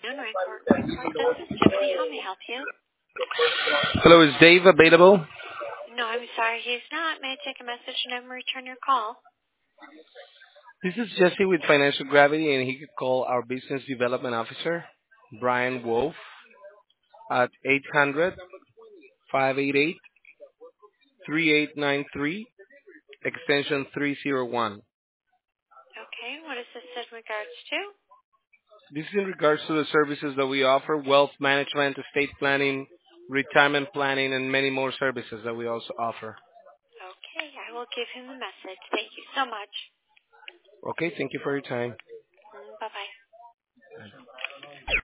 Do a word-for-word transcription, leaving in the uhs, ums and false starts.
Noon Record Resource. This is Tiffany. How may I help you? Hello, is Dave available? No, I'm sorry, he's not. May I take a message and have him return your call? This is Jesse with Financial Gravity, and he could call our Business Development Officer, Brian Wolf, at eight hundred, five eight eight, three eight nine three, extension three zero one. Okay, what is this in regards to? This is in regards to the services that we offer, wealth management, estate planning, retirement planning, and many more services that we also offer. Okay, I will give him the message. Thank you so much. Okay, thank you for your time. Mm, bye-bye.